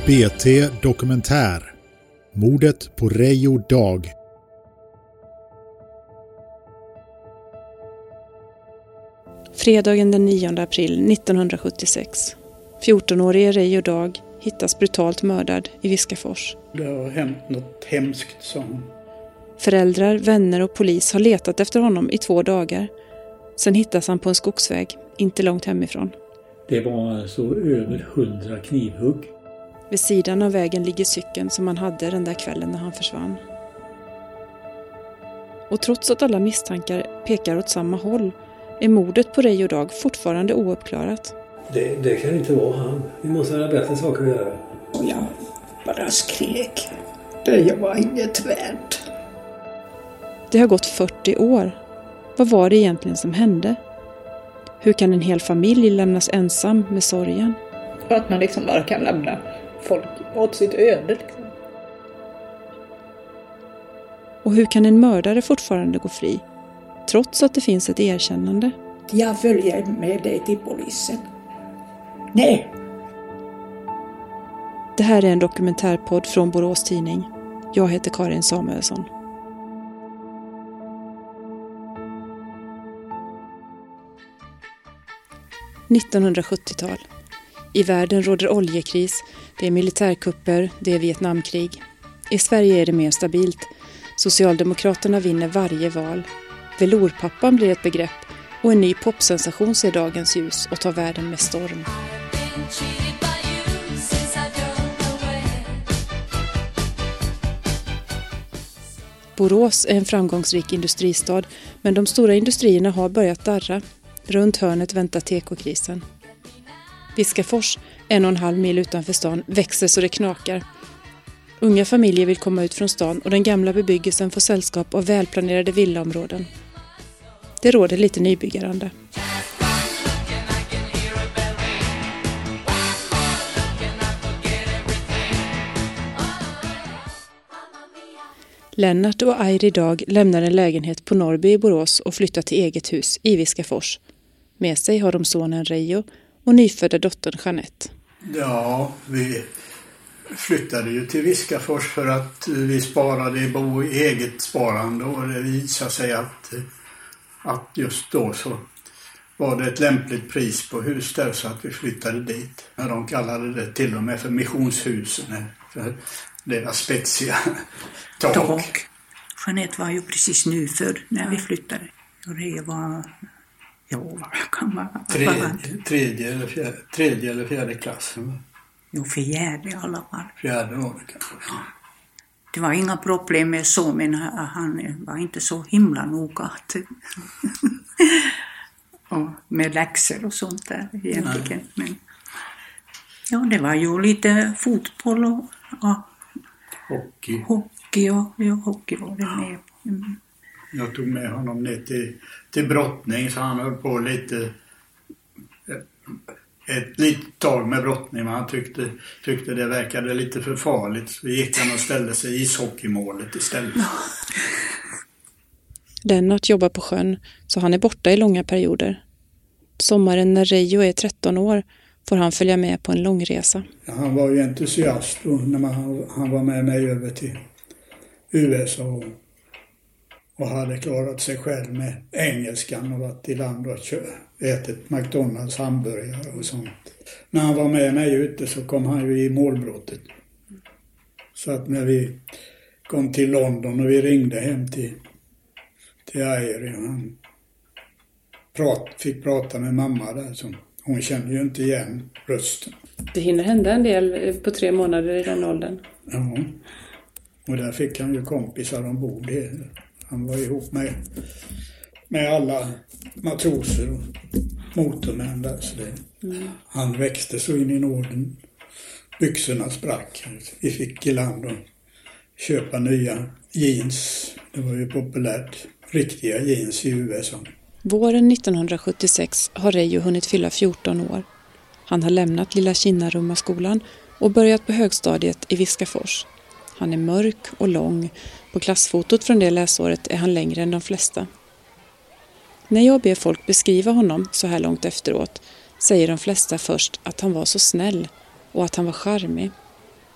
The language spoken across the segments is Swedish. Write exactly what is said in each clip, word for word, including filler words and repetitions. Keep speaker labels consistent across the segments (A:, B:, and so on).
A: B T Dokumentär. Mordet på Reijo Dag.
B: Fredagen den nionde april nittonhundrasjuttiosex. fjortonårige Reijo Dag hittas brutalt mördad i Viskafors.
C: Det har hänt något hemskt, sa hon.
B: Föräldrar, vänner och polis har letat efter honom i två dagar. Sen hittas han på en skogsväg, inte långt hemifrån.
D: Det var alltså över hundra knivhugg.
B: Vid sidan av vägen ligger cykeln som han hade den där kvällen när han försvann. Och trots att alla misstankar pekar åt samma håll är mordet på Reijo Dag fortfarande ouppklarat.
E: Det, det kan inte vara han. Vi måste ha bättre saker att göra.
F: Och jag bara skrek. Det var inget värt.
B: Det har gått fyrtio år. Vad var det egentligen som hände? Hur kan en hel familj lämnas ensam med sorgen?
F: Att man liksom bara kan lämna folk åt sitt öde. Liksom.
B: Och hur kan en mördare fortfarande gå fri? Trots att det finns ett erkännande.
F: Jag följer med dig till polisen. Nej.
B: Det här är en dokumentärpodd från Borås Tidning. Jag heter Karin Samuelsson. nittonhundrasjuttiotal. I världen råder oljekris, det är militärkupper, det är Vietnamkrig. I Sverige är det mer stabilt. Socialdemokraterna vinner varje val. Velourpappan blir ett begrepp och en ny popsensation ser dagens ljus och tar världen med storm. Borås är en framgångsrik industristad, men de stora industrierna har börjat darra. Runt hörnet väntar tekokrisen. Viskafors, en och en halv mil utanför stan, växer så det knakar. Unga familjer vill komma ut från stan och den gamla bebyggelsen får sällskap av välplanerade villaområden. Det råder lite nybyggaranda. Lennart och Airi Dag lämnar en lägenhet på Norrby i Borås och flyttar till eget hus i Viskafors. Med sig har de sonen Reijo och nyfödda dottern Jeanette.
C: Ja, vi flyttade ju till Viskafors för att vi sparade i bo i eget sparande och det visade sig att, att just då så var det ett lämpligt pris på hus där så att vi flyttade dit. De kallade det till och med för missionshusen, för deras spetsiga tak. tak.
F: Jeanette var ju precis nyfödd när vi flyttade. Och det var, ja, vad kan man
C: tredje, tredje, eller fjärde, tredje eller fjärde klassen.
F: Jo, fjärde i alla fall.
C: Fjärde var det kanske. Ja.
F: Det var inga problem med så, men han var inte så himla noga att och med läxor och sånt där egentligen. Men, ja, det var ju lite fotboll och ja,
C: hockey.
F: Hockey och ja, hockey var det med. Mm.
C: Jag tog med honom ner till, till brottning så han höll på lite ett litet tag med brottning, men han tyckte, tyckte det verkade lite för farligt. Så gick han och ställde sig i ishockeymålet istället. Ja.
B: Lennart jobbar på sjön så han är borta i långa perioder. Sommaren när Reijo är tretton år får han följa med på en långresa.
C: Ja, han var ju entusiast då när man, han var med mig över till U S A och, och hade klarat sig själv med engelskan och varit i land och kör, ätit McDonalds hamburgare och sånt. När han var med mig ute så kom han ju i målbrottet. Så att när vi kom till London och vi ringde hem till, till Airi och han prat, fick prata med mamma där som hon kände ju inte igen rösten.
B: Det hinner hända en del på tre månader i den åldern.
C: Ja, och där fick han ju kompisar ombord. Han var ihop med, med alla matroser och motormän där. Så det, mm. Han växte så in i Norden. Byxorna sprack. Vi fick i land och köpa nya jeans. Det var ju populärt. Riktiga jeans i U S A.
B: Våren nittonhundrasjuttiosex har Reijo hunnit fylla fjorton år. Han har lämnat lilla Kinnarummaskolan och börjat på högstadiet i Viskafors. Han är mörk och lång. På klassfotot från det läsåret är han längre än de flesta. När jag ber folk beskriva honom så här långt efteråt säger de flesta först att han var så snäll och att han var charmig.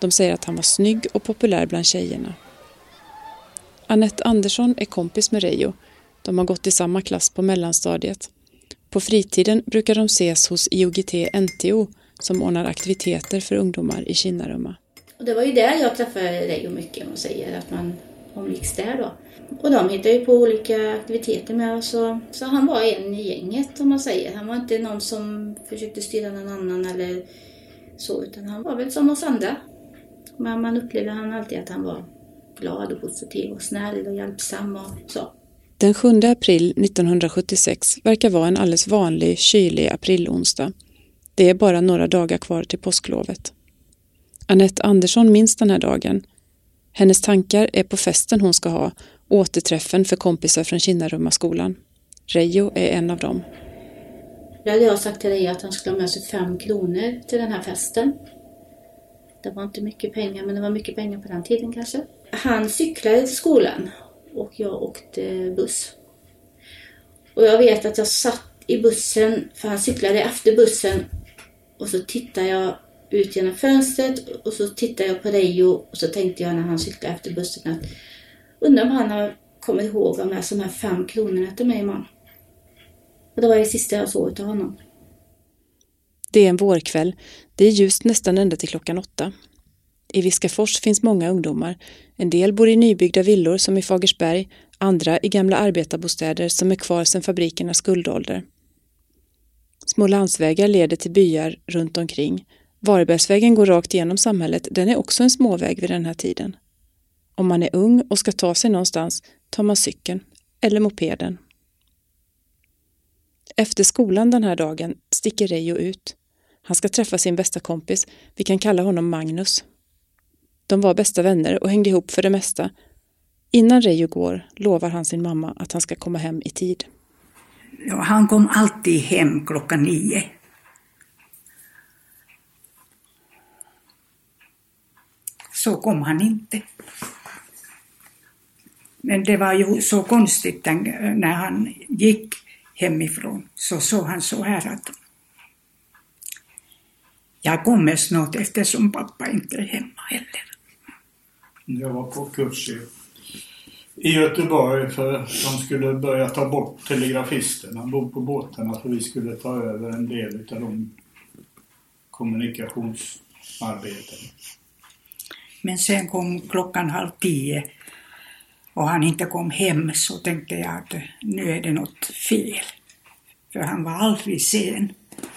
B: De säger att han var snygg och populär bland tjejerna. Annette Andersson är kompis med Reijo. De har gått i samma klass på mellanstadiet. På fritiden brukar de ses hos I O G T N T O som ordnar aktiviteter för ungdomar i Kinnarumma.
G: Och det var ju där jag träffade Reijo mycket, man säger att man omgicks där då. Och de hittade ju på olika aktiviteter med oss. Så, så han var en i gänget om man säger. Han var inte någon som försökte styra någon annan eller så, utan han var väl som oss andra. Men man upplevde han alltid att han var glad och positiv och snäll och hjälpsam och så.
B: Den sjunde april nittonhundrasjuttiosex verkar vara en alldeles vanlig kylig aprilonsdag. Det är bara några dagar kvar till påsklovet. Annette Andersson minns den här dagen. Hennes tankar är på festen hon ska ha, återträffen för kompisar från Kinnarummaskolan. Reijo är en av dem.
G: Jag hade jag sagt till Reijo att han skulle ha med sig fem kronor till den här festen. Det var inte mycket pengar, men det var mycket pengar på den tiden kanske. Han cyklade till skolan och jag åkte buss. Och jag vet att jag satt i bussen, för han cyklade efter bussen. Och så tittade jag ut genom fönstret och så tittade jag på Reijo och så tänkte jag när han cyklade efter bussen att undrar om han har kommit ihåg om de här fem kronorna till mig imorgon. Och det var det sista jag såg av honom.
B: Det är en vårkväll. Det är ljust nästan ända till klockan åtta. I Viskafors finns många ungdomar. En del bor i nybyggda villor som i Fagersberg, andra i gamla arbetarbostäder som är kvar sedan fabrikernas guldålder. Små landsvägar leder till byar runt omkring. Varbergsvägen går rakt igenom samhället. Den är också en småväg vid den här tiden. Om man är ung och ska ta sig någonstans tar man cykeln eller mopeden. Efter skolan den här dagen sticker Reijo ut. Han ska träffa sin bästa kompis. Vi kan kalla honom Magnus. De var bästa vänner och hängde ihop för det mesta. Innan Reijo går lovar han sin mamma att han ska komma hem i tid.
F: Ja, han kom alltid hem klockan nio. Så kom han inte. Men det var ju så konstigt när han gick hemifrån. Så såg han så här att jag kommer snart eftersom pappa inte är hemma heller.
C: Jag var på kurs i, i Göteborg för de skulle börja ta bort telegrafisterna. De bor på båtarna för vi skulle ta över en del av de kommunikationsarbeten.
F: Men sen kom klockan halv tio och han inte kom hem, så tänkte jag att nu är det något fel. För han var aldrig sen.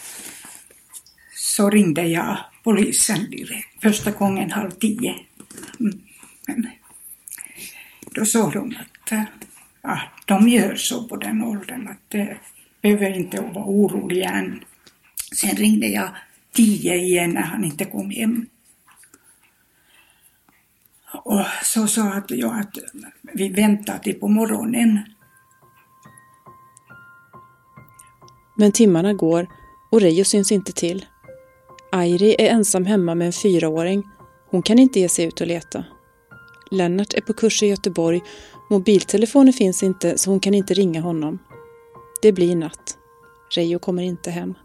F: Så ringde jag polisen direkt. Första gången halv tio. Men då sa de att ja, de gör så på den åldern att det behöver inte vara orolig än. Sen ringde jag tio igen när han inte kom hem. Och så sa att jag att vi väntar till på morgonen.
B: Men timmarna går och Reijo syns inte till. Airi är ensam hemma med en fyraåring. Hon kan inte ge sig ut och leta. Lennart är på kurs i Göteborg. Mobiltelefonen finns inte så hon kan inte ringa honom. Det blir natt. Reijo kommer inte hem.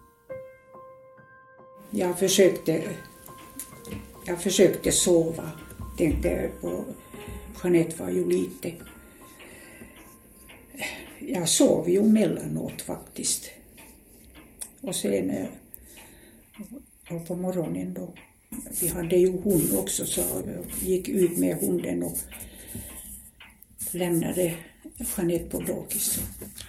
F: Jag försökte, jag försökte sova. Tänkte på Jeanette var ju lite. Jag sov ju mellanåt faktiskt. Och sen och på morgonen då. Vi hade ju hund också, så jag gick ut med hunden och lämnade Jeanette på dagis.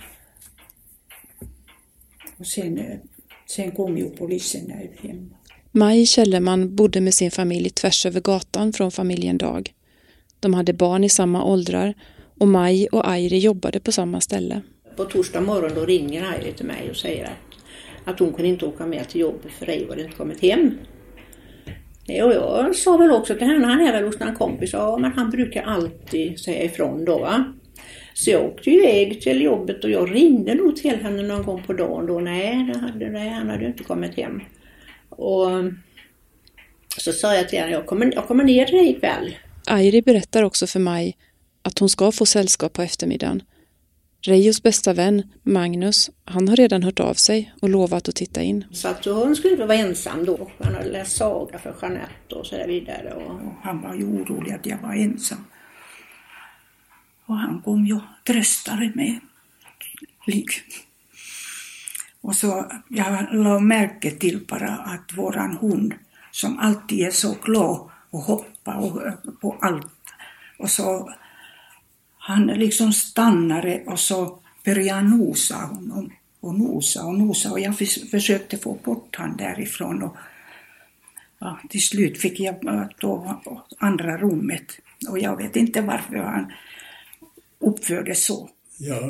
F: Och sen, sen kom ju polisen när jag hem.
B: Maj Källerman bodde med sin familj tvärs över gatan från familjen Dag. De hade barn i samma åldrar och Maj och Airi jobbade på samma ställe.
H: På torsdag morgon då ringer Airi till mig och säger att, att hon kunde inte åka med till jobbet för Reijo hade inte kommit hem. Och jag sa väl också till henne, han är väl hos en kompis, ja, men han brukar alltid säga ifrån då, va? Så jag åkte iväg till jobbet och jag ringde nog till henne någon gång på dagen då. Nej, det hade, nej han hade inte kommit hem. Och så sa jag till henne, jag kommer, jag kommer ner till dig ikväll.
B: Airi berättar också för Maj att hon ska få sällskap på eftermiddagen. Reijos bästa vän, Magnus, han har redan hört av sig och lovat att titta in.
H: Så att hon skulle vara ensam då. Han hade läst saga för Jeanette och så där vidare. Och...
F: Och han var ju orolig att jag var ensam. Och han kom ju tröstade med lik. Och så jag lade märke till bara att våran hund, som alltid är så glad och hoppar och, på allt. Och så han liksom stannade och så började nosa honom. Och nosa och nosa. Och jag försökte få bort han därifrån. Och ja, till slut fick jag då andra rummet. Och jag vet inte varför han uppförde så.
C: Ja,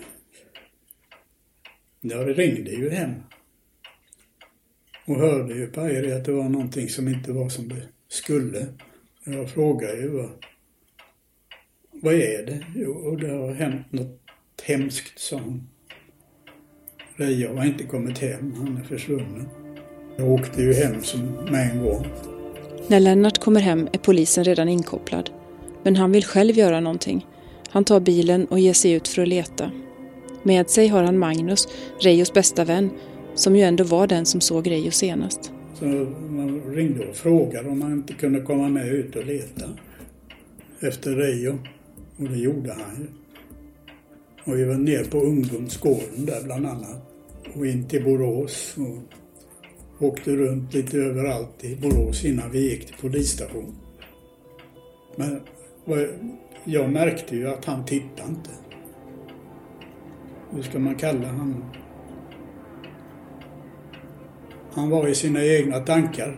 C: jag ringde ju hem. Och hörde ju på er att det var någonting som inte var som det skulle. Jag frågade ju vad, vad är det? Jo, och det har hänt något hemskt, sa hon. Reijo har inte kommit hem, han är försvunnen. Jag åkte ju hem som med en gång.
B: När Lennart kommer hem är polisen redan inkopplad. Men han vill själv göra någonting. Han tar bilen och ger sig ut för att leta. Med sig har han Magnus, Reijos bästa vän, som ju ändå var den som såg Reijo senast.
C: Så man ringde och frågade om han inte kunde komma med ut och leta efter Reijo. Och det gjorde han ju. Och vi var ner på ungdomsgården där bland annat. Och in till Borås och åkte runt lite överallt i Borås innan vi gick till polisstation. Men jag märkte ju att han tittade inte. Hur ska man kalla han? Han var i sina egna tankar.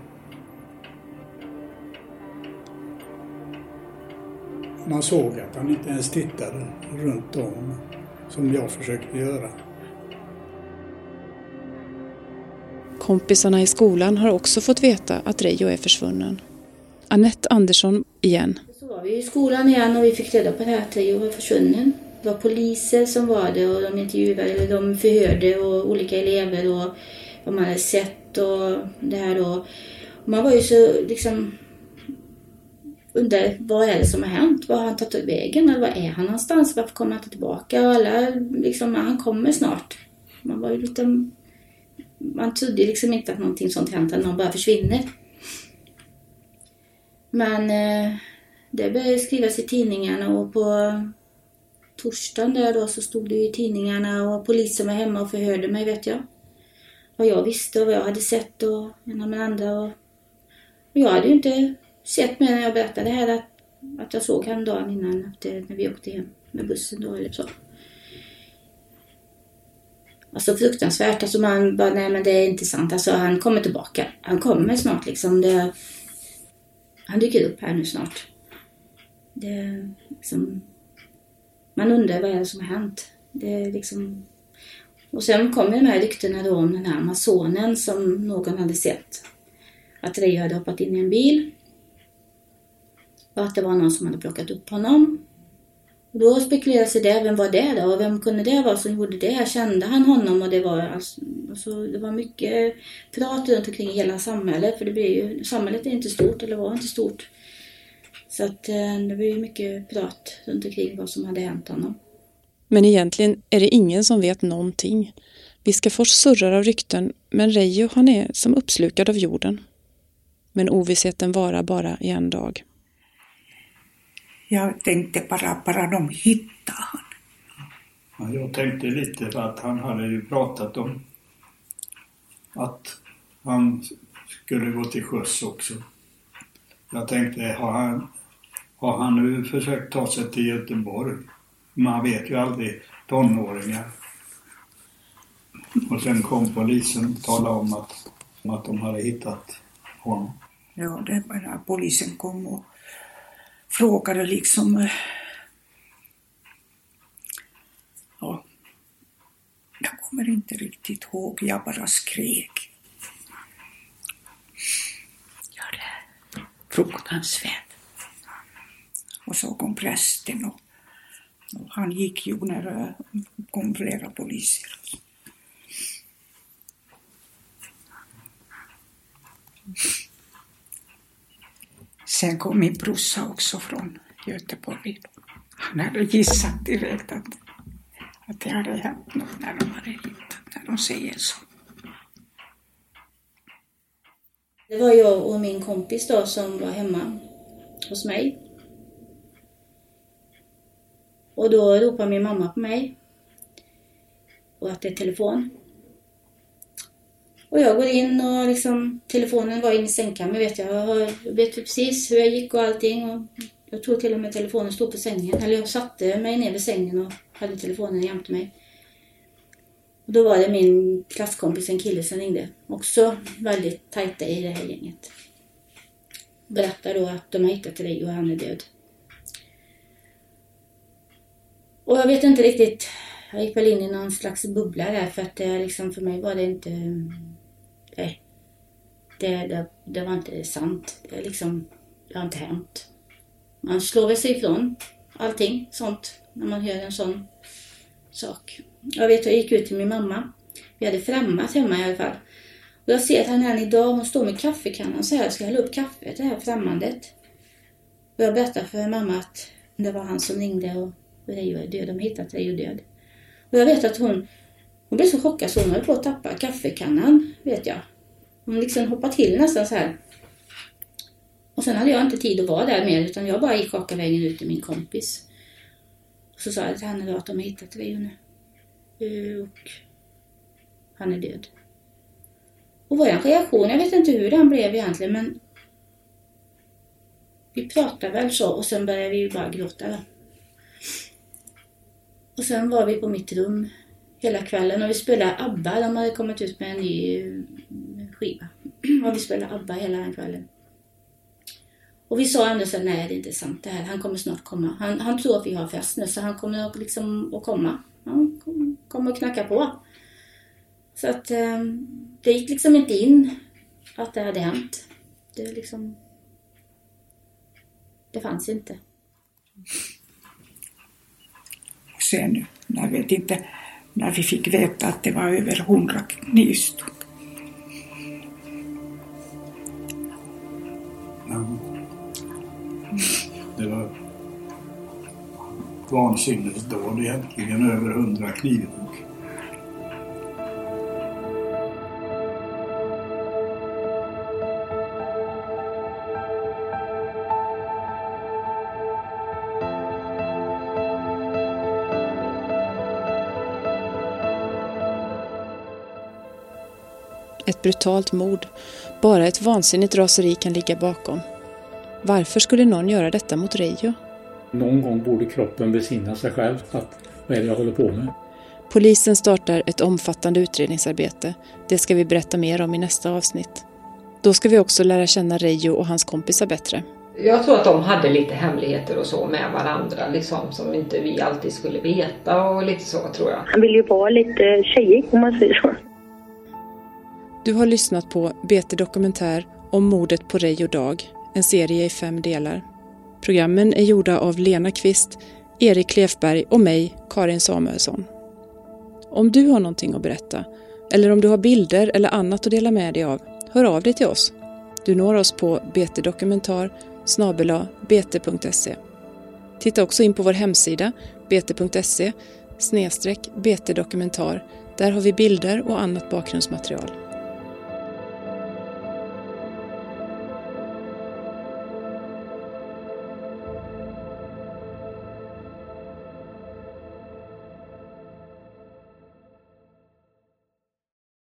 C: Man såg att han inte ens tittade runt om som jag försökte göra.
B: Kompisarna i skolan har också fått veta att Reijo är försvunnen. Annette Andersson igen.
G: Så var vi i skolan igen och vi fick reda på det här att Reijo var försvunnen. Det var poliser som var det och de intervjuade, de förhörde och olika elever och vad man hade sett och det här då. Man var ju så liksom undrar vad är det som har hänt? Vad har han tagit vägen? Eller vad är han någonstans? Varför kommer han inte tillbaka? Och alla liksom, han kommer snart. Man var ju lite, man trodde liksom inte att någonting sånt hänt, att någon bara försvinner. Men eh, det började skrivas i tidningarna och på torsdagen där då så stod det i tidningarna och polisen var hemma och förhörde mig, vet jag. Vad jag visste och vad jag hade sett och ena med andra. Och, och jag hade ju inte sett mig när jag berättade det här att, att jag såg han dagen innan efter, när vi åkte hem med bussen då eller så. Alltså fruktansvärt. Alltså man bara, nej men det är inte sant. Alltså han kommer tillbaka. Han kommer snart liksom. Det, han dyker upp här nu snart. Det liksom, man undrar vad är det som har hänt. Det är liksom... Och sen kom ju de här ryktena då om den här amazonen som någon hade sett. Att Reijo hade hoppat in i en bil. Och att det var någon som hade plockat upp honom. Och då spekulerade sig det, vem var det då? Och vem kunde det vara som gjorde det? Kände han honom? Och det var, alltså, alltså, det var mycket prat runt omkring i hela samhället. För det blir ju, samhället är inte stort, eller var inte stort. Så att det blir mycket prat runt omkring vad som hade hänt honom.
B: Men egentligen är det ingen som vet någonting. Viskafors surrar av rykten, men Reijo han är som uppslukad av jorden. Men ovissheten varar bara i en dag.
F: Jag tänkte bara, bara de hittar han.
I: Ja, jag tänkte lite för att han hade ju pratat om att han skulle gå till sjöss också. Jag tänkte, har han, har han nu försökt ta sig till Göteborg? Man vet ju aldrig, tonåringar. Och sen kom polisen och talade om att, att de hade hittat honom.
F: Ja, det var när polisen kom och frågade liksom... Ja, jag kommer inte riktigt ihåg, jag bara skrek. Ja, det är fruktansvärt. Och så kom prästen och, och han gick ju när det kom flera poliser. Sen kom min brorsa också från Göteborg. Han hade gissat direkt att, det hade hänt något när de hade hittat, när de säger så.
G: Det var jag och min kompis då som var hemma hos mig. Och då ropade min mamma på mig. Och att det är telefon. Och jag går in och liksom, telefonen var inne i sängkammaren, vet jag. Jag vet precis hur jag gick och allting. Och jag tror till och med telefonen stod på sängen. Eller jag satte mig ner vid sängen och hade telefonen jämte mig. Och då var det min klasskompis, en kille som ringde. Också väldigt tajta i det här gänget. Berättar då att de har hittat dig och han är död. Och jag vet inte riktigt. Jag gick väl in i någon slags bubbla där. För att det liksom, för mig var det inte... Nej. Det, det, det var inte sant. Det, liksom, det har inte hänt. Man slår väl sig ifrån allting sånt. När man hör en sån sak. Jag vet, jag gick ut till min mamma. Vi hade frammat hemma i alla fall. Och jag ser att han här idag, hon står med kaffekannan så här. Jag ska hälla upp kaffe, det här frammandet. Och jag berättade för mamma att det var han som ringde och Reijo är död. De hittat Reijo död. Och jag vet att hon, hon blev så chockad så hon höll på att tappa kaffekannan, vet jag. Hon liksom hoppade till nästan så här. Och sen hade jag inte tid att vara där mer, utan jag bara gick raka vägen ut till min kompis. Och så sa jag till henne då att de har hittat Reijo nu. Och han är död. Och vår reaktion, jag vet inte hur den blev egentligen, men vi pratade väl så och sen började vi bara gråta då. Och sen var vi på mitt rum hela kvällen och vi spelade ABBA. De hade kommit ut med en ny skiva. Och vi spelade ABBA hela den kvällen. Och vi sa ändå så här, nej det är inte sant det här. Han kommer snart komma. Han, han tror att vi har fest nu så han kommer liksom att komma. Han kommer att knacka på. Så att det gick liksom inte in att det hade hänt. Det liksom... Det fanns inte.
F: Sen, jag vet inte, när vi fick veta att det var över hundra knivstugg.
I: Ja. Det var vansinnesdåd egentligen, över hundra knivhugg.
B: Ett brutalt mord. Bara ett vansinnigt raseri kan ligga bakom. Varför skulle någon göra detta mot Reijo?
D: Någon gång borde kroppen besinna sig själv att vad är det jag håller på med?
B: Polisen startar ett omfattande utredningsarbete. Det ska vi berätta mer om i nästa avsnitt. Då ska vi också lära känna Reijo och hans kompisar bättre.
J: Jag tror att de hade lite hemligheter och så med varandra liksom, som inte vi alltid skulle veta och lite så tror jag.
K: Han vill ju vara lite tjejig om man säger så.
B: Du har lyssnat på B T Dokumentär om mordet på Reijo Dag, en serie i fem delar. Programmen är gjorda av Lena Kvist, Erik Klefberg och mig, Karin Samuelsson. Om du har någonting att berätta, eller om du har bilder eller annat att dela med dig av, hör av dig till oss. Du når oss på btdokumentar snabel-a bt punkt se. Titta också in på vår hemsida bt punkt se snedstreck btdokumentar. Där har vi bilder och annat bakgrundsmaterial.